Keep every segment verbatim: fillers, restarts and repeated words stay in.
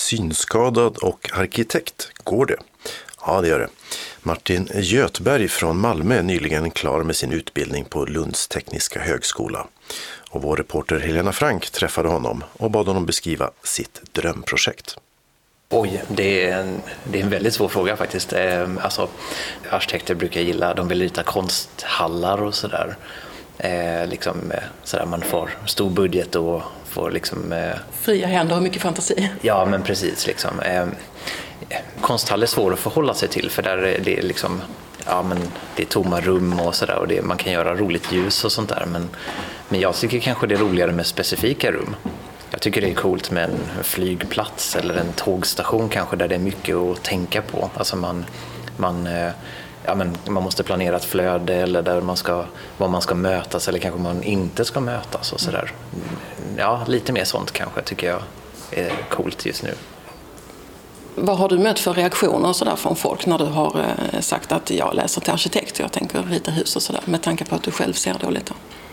synskadad och arkitekt. Går det? Ja, det gör det. Martin Göthberg från Malmö är nyligen klar med sin utbildning på Lunds tekniska högskola. Och vår reporter Helena Frank träffade honom och bad honom beskriva sitt drömprojekt. Oj, det är, en, det är en väldigt svår fråga faktiskt. Alltså, arkitekter brukar gilla, de vill rita konsthallar och sådär. Eh, liksom, sådär man får stor budget och får liksom... Eh, Fria händer och mycket fantasi. Ja, men precis. Liksom, eh, konsthall är svår att förhålla sig till för där är det liksom... Ja, men det är tomma rum och sådär och det, man kan göra roligt ljus och sånt där. Men, men jag tycker kanske det är roligare med specifika rum. Jag tycker det är coolt med en flygplats eller en tågstation kanske där det är mycket att tänka på. Alltså man, man, ja men man måste planera ett flöde eller där man ska, var man ska mötas eller kanske man inte ska mötas och sådär. Ja, lite mer sånt kanske tycker jag är coolt just nu. Vad har du mött för reaktioner så där från folk när du har sagt att jag läser till arkitekt och jag tänker rita hus och sådär med tanke på att du själv ser dåligt?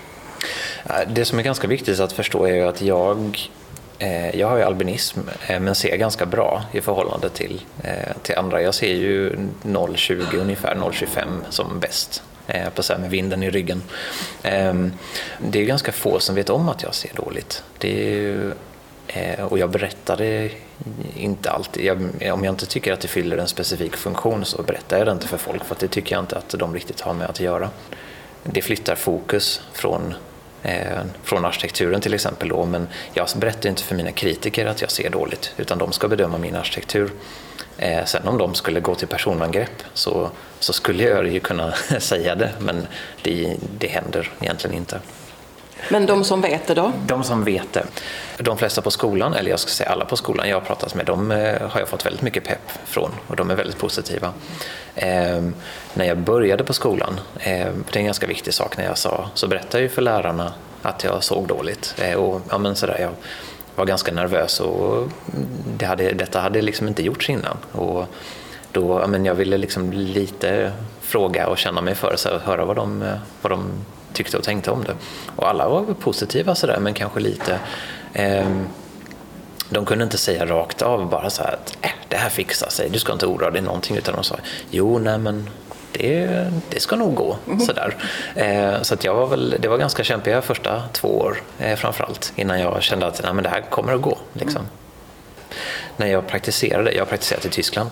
Det som är ganska viktigt att förstå är ju att jag, eh, jag har ju albinism eh, men ser ganska bra i förhållande till, eh, till andra. Jag ser ju noll komma tjugo ungefär, noll komma tjugofem som bäst eh, på så här med vinden i ryggen. Eh, det är ganska få som vet om att jag ser dåligt. Det är ju, eh, och jag berättar det inte alltid. Jag, om jag inte tycker att det fyller en specifik funktion så berättar jag det inte för folk för att det tycker jag inte att de riktigt har med att göra. Det flyttar fokus från Eh, från arkitekturen till exempel då, men jag berättar inte för mina kritiker att jag ser dåligt utan de ska bedöma min arkitektur. Eh, sen om de skulle gå till personangrepp så, så skulle jag ju kunna säga det, men det, det händer egentligen inte. Men de som vet det då? De som vet det. De flesta på skolan, eller jag ska säga alla på skolan jag har pratat med, de eh, har jag fått väldigt mycket pepp från och de är väldigt positiva. Eh, när jag började på skolan, eh, det är en ganska viktig sak när jag sa, så berättade jag ju för lärarna att jag såg dåligt. Eh, och ja, men sådär, jag var ganska nervös och det hade, detta hade liksom inte gjorts innan. Och då, ja, men jag ville liksom lite fråga och känna mig för så att höra vad de, vad de tyckte och tänkte om det. Och alla var positiva sådär, men kanske lite... Eh, de kunde inte säga rakt av bara så här att äh, det här fixar sig, du ska inte oroa dig någonting, utan de sa jo, nej men det, det ska nog gå. Mm. Sådär. Eh, så att jag var väl, det var ganska kämpiga första två år eh, framförallt innan jag kände att nej, men det här kommer att gå. Liksom. Mm. När jag praktiserade, jag praktiserade i Tyskland,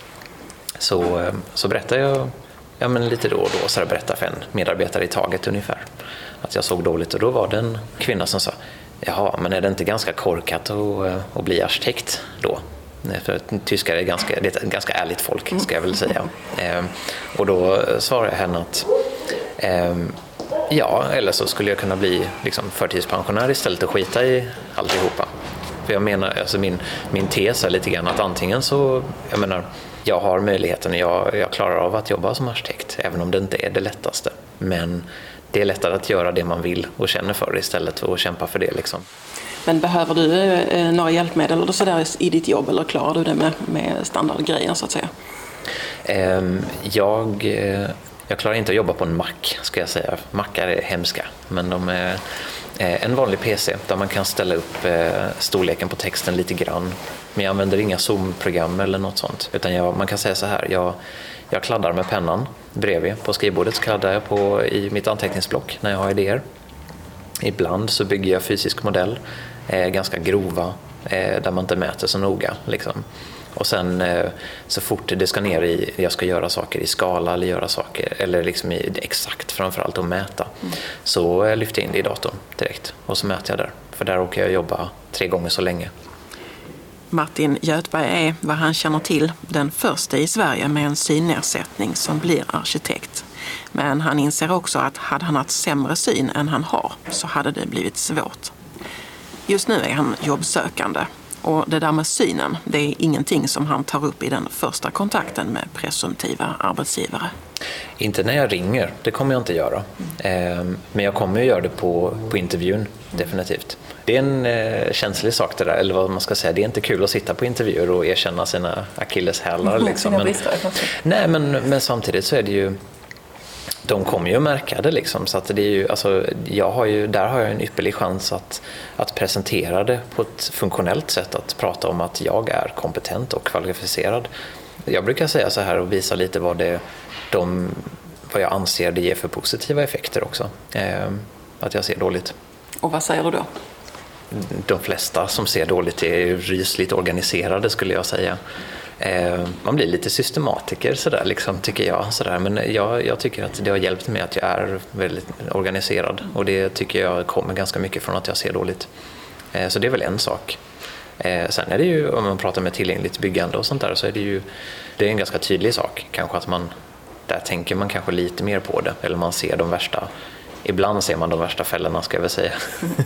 så, eh, så berättade jag ja, men lite då och då så berättade för en medarbetare i taget ungefär att jag såg dåligt, och då var det en kvinna som sa jaha, men är det inte ganska korkat att, att bli arkitekt då? För tyskar är ganska, det är ett ganska ärligt folk, ska jag väl säga. Eh, och då svarade jag henne att eh, ja, eller så skulle jag kunna bli liksom förtidspensionär istället och skita i alltihopa. För jag menar, alltså min, min tes är lite grann att antingen så, jag menar, jag har möjligheten, jag, jag klarar av att jobba som arkitekt, även om det inte är det lättaste. Men det är lättare att göra det man vill och känner för det istället för att kämpa för det. Liksom. Men behöver du eh, några hjälpmedel eller så där i ditt jobb, eller klarar du det med, med standardgrejer så att säga? Eh, jag, eh, jag klarar inte att jobba på en Mac, ska jag säga. Macar är hemska, men de är eh, en vanlig P C där man kan ställa upp eh, storleken på texten lite grann. Men jag använder inga Zoom-program eller något sånt, utan jag, man kan säga så här, jag, jag kladdar med pennan bredvid. På skrivbordet så kladdar jag på i mitt anteckningsblock när jag har idéer. Ibland så bygger jag fysisk modell, eh, ganska grova, eh, där man inte mäter så noga. Liksom. Och sen eh, så fort det ska ner i, jag ska göra saker i skala eller göra saker, eller liksom i, exakt framförallt att mäta, mm. så eh, lyfter jag in det i datorn direkt och så mäter jag där. För där åker jag jobba tre gånger så länge. Martin Göthberg är, vad han känner till, den första i Sverige med en synnedsättning som blir arkitekt. Men han inser också att hade han haft sämre syn än han har så hade det blivit svårt. Just nu är han jobbsökande, och det där med synen, det är ingenting som han tar upp i den första kontakten med presumtiva arbetsgivare. Inte när jag ringer, det kommer jag inte göra. Mm. Men jag kommer att göra det på, på intervjun, definitivt. Det är en eh, känslig sak det där, eller vad man ska säga. Det är inte kul att sitta på intervjuer och erkänna sina akilleshälar. Liksom. Men, nej, men, men samtidigt så är det ju... de kommer ju att märka det liksom. Så att det är ju, alltså, jag har ju, där har jag en ypperlig chans att, att presentera det på ett funktionellt sätt, att prata om att jag är kompetent och kvalificerad. Jag brukar säga så här och visa lite vad, det, de, vad jag anser det ger för positiva effekter också. Eh, att jag ser dåligt. Och vad säger du då? De flesta som ser dåligt är rysligt organiserade, skulle jag säga. Eh, man blir lite systematiker sådär, liksom, tycker jag. Sådär. Men jag, jag tycker att det har hjälpt mig att jag är väldigt organiserad. Och det tycker jag kommer ganska mycket från att jag ser dåligt. Eh, så det är väl en sak. Eh, sen är det ju, om man pratar med tillgängligt byggande och sånt där, så är det ju det är en ganska tydlig sak. Kanske att man, där tänker man kanske lite mer på det. Eller man ser de värsta, ibland ser man de värsta fällorna, ska jag väl säga.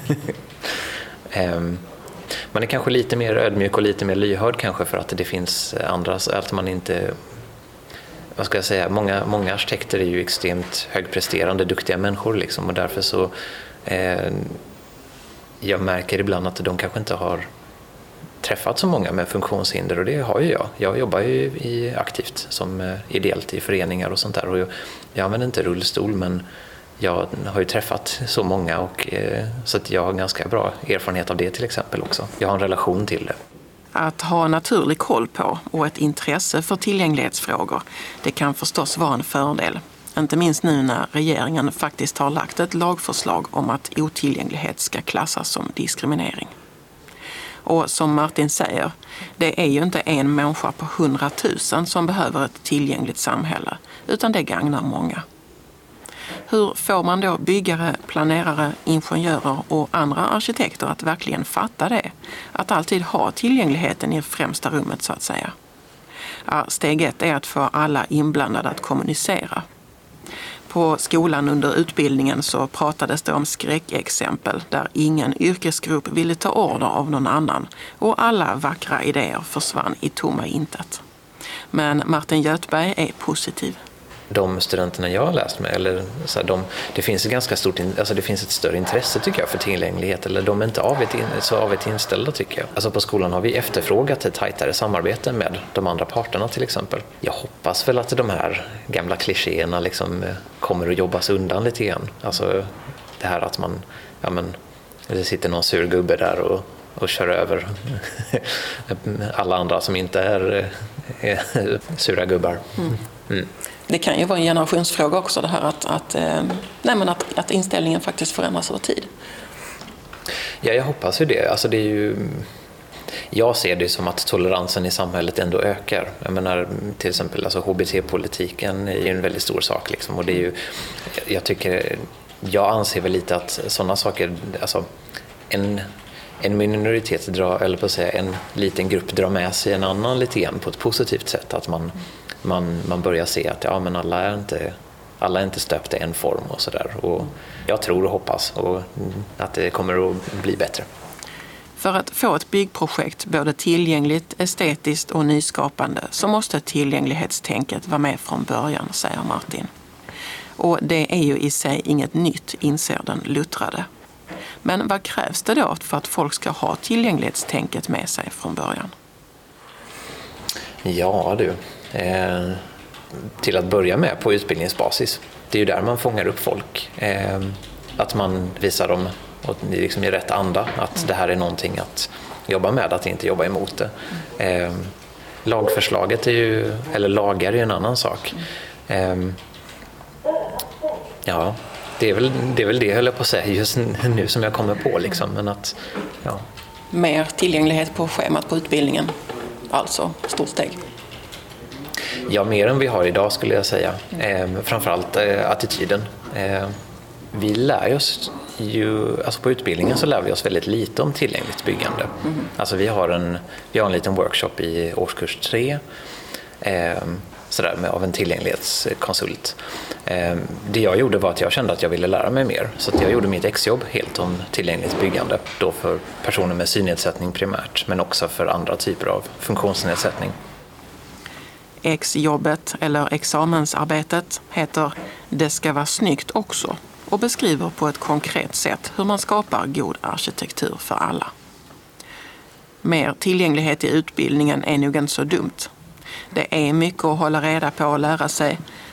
eh, Man är kanske lite mer ödmjuk och lite mer lyhörd kanske för att det finns andra, att man inte, vad ska jag säga, många, många arkitekter är ju extremt högpresterande, duktiga människor liksom, och därför så eh, jag märker ibland att de kanske inte har träffat så många med funktionshinder, och det har ju jag. Jag jobbar ju i, aktivt som eh, ideellt i föreningar och sånt där, och jag, jag använder inte rullstol, men jag har ju träffat så många, och, eh, så att jag har ganska bra erfarenhet av det till exempel också. Jag har en relation till det. Att ha naturlig koll på och ett intresse för tillgänglighetsfrågor, det kan förstås vara en fördel. Inte minst nu när regeringen faktiskt har lagt ett lagförslag om att otillgänglighet ska klassas som diskriminering. Och som Martin säger, det är ju inte en människa på hundratusen som behöver ett tillgängligt samhälle, utan det gagnar många. Hur får man då byggare, planerare, ingenjörer och andra arkitekter att verkligen fatta det? Att alltid ha tillgängligheten i främsta rummet, så att säga. Ja, steg ett är att få alla inblandade att kommunicera. På skolan under utbildningen så pratades det om skräckexempel där ingen yrkesgrupp ville ta order av någon annan och alla vackra idéer försvann i tomma intet. Men Martin Göthberg är positiv. De studenterna jag har läst med, eller så här, de, det finns ett ganska stort, alltså det finns ett större intresse tycker jag för tillgänglighet, eller de är inte avigt in, så avigt inställda tycker jag. Alltså på skolan har vi efterfrågat ett tajtare samarbete med de andra parterna till exempel. Jag hoppas väl att de här gamla klichéerna liksom kommer att jobbas undan lite grann. Alltså det här att man, ja men, det sitter någon sur gubbe där och, och kör över alla andra som inte är, är sura gubbar. Mm. Mm. Det kan ju vara en generationsfråga också, det här att, att, eh, nej men att, att inställningen faktiskt förändras över tid. Ja, jag hoppas ju det. Alltså det är ju, jag ser det som att toleransen i samhället ändå ökar. Jag menar, till exempel alltså H B T-politiken är ju en väldigt stor sak. Liksom, och det är ju, jag, tycker, jag anser väl lite att sådana saker, alltså en, en minoritet drar, eller på att säga, en liten grupp drar med sig en annan lite grann på ett positivt sätt. Att man Man, man börjar se att ja, men alla är inte, alla är inte stöpta i en form och sådär. Och jag tror och hoppas och att det kommer att bli bättre. För att få ett byggprojekt både tillgängligt, estetiskt och nyskapande så måste tillgänglighetstänket vara med från början, säger Martin. Och det är ju i sig inget nytt, inser den luttrade. Men vad krävs det då för att folk ska ha tillgänglighetstänket med sig från början? Ja du, eh, till att börja med på utbildningsbasis. Det är ju där man fångar upp folk. Eh, att man visar dem och liksom i rätt anda att det här är någonting att jobba med, att inte jobba emot det. Eh, lagförslaget är ju, eller lagar är ju en annan sak. Eh, ja, det är väl det, är väl det höll jag på att säga just nu som jag kommer på liksom. Men att, ja. Mer tillgänglighet på schemat på utbildningen, alltså stort steg. Ja, mer än vi har idag skulle jag säga. Eh, framförallt eh, attityden. Eh, vi lär oss ju, alltså på utbildningen så lär vi oss väldigt lite om tillgängligt byggande. Mm. Alltså vi har en, vi har en liten workshop i årskurs tre eh, sådär, med, av en tillgänglighetskonsult. Eh, det jag gjorde var att jag kände att jag ville lära mig mer. Så att jag gjorde mitt exjobb helt om tillgängligt byggande. Då för personer med synnedsättning primärt, men också för andra typer av funktionsnedsättning. Exjobbet eller examensarbetet heter Det ska vara snyggt också och beskriver på ett konkret sätt hur man skapar god arkitektur för alla. Mer tillgänglighet i utbildningen är nog inte så dumt. Det är mycket att hålla reda på och lära sig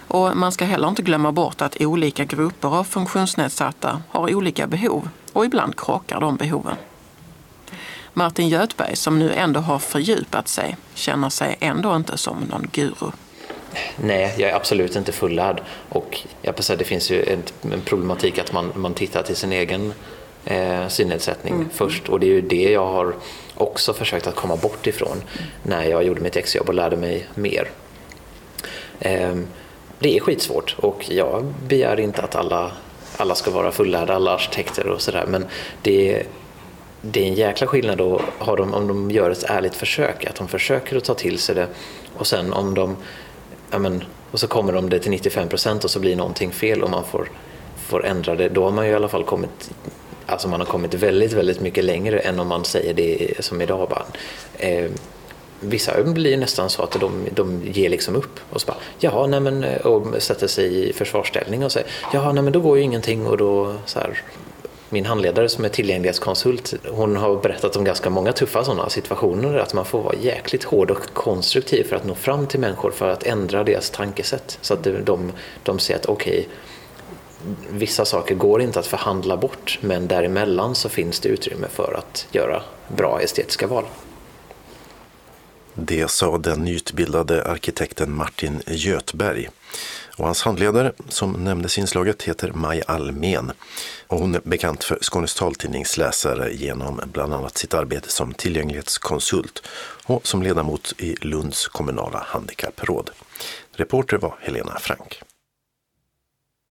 Och man ska heller inte glömma bort att olika grupper av funktionsnedsatta har olika behov och ibland krockar de behoven. Martin Göthberg, som nu ändå har fördjupat sig, känner sig ändå inte som någon guru. Nej, jag är absolut inte fullärd. Och jag på säga, det finns ju en problematik att man, man tittar till sin egen eh, synnedsättning mm. först. Och det är ju det jag har också försökt att komma bort ifrån mm. när jag gjorde mitt exjobb och lärde mig mer. Eh, det är skitsvårt och jag begär inte att alla, alla ska vara fullärda, alla arkitekter och sådär. Men det är Det är en jäkla skillnad då, har de, om de gör ett ärligt försök, att de försöker att ta till sig det och sen om de, ja men, och så kommer de det till nittiofem procent och så blir någonting fel och man får, får ändra det, då har man ju i alla fall kommit, alltså man har kommit väldigt, väldigt mycket längre än om man säger det som idag bara. Eh, vissa blir nästan så att de, de ger liksom upp och så bara, jaha, nej men, och sätter sig i försvarsställning och säger, jaha, nej men då går ju ingenting och då så här. Min handledare som är tillgänglighetskonsult, hon har berättat om ganska många tuffa sådana situationer att man får vara jäkligt hård och konstruktiv för att nå fram till människor, för att ändra deras tankesätt så att de, de ser att okej, okay, vissa saker går inte att förhandla bort, men däremellan så finns det utrymme för att göra bra estetiska val. Det sa den nyutbildade arkitekten Martin Göthberg. Och hans handledare som nämndes i inslaget heter Maj Almén. Och hon är bekant för Skånes taltidningsläsare genom bland annat sitt arbete som tillgänglighetskonsult och som ledamot i Lunds kommunala handikappråd. Reporter var Helena Frank.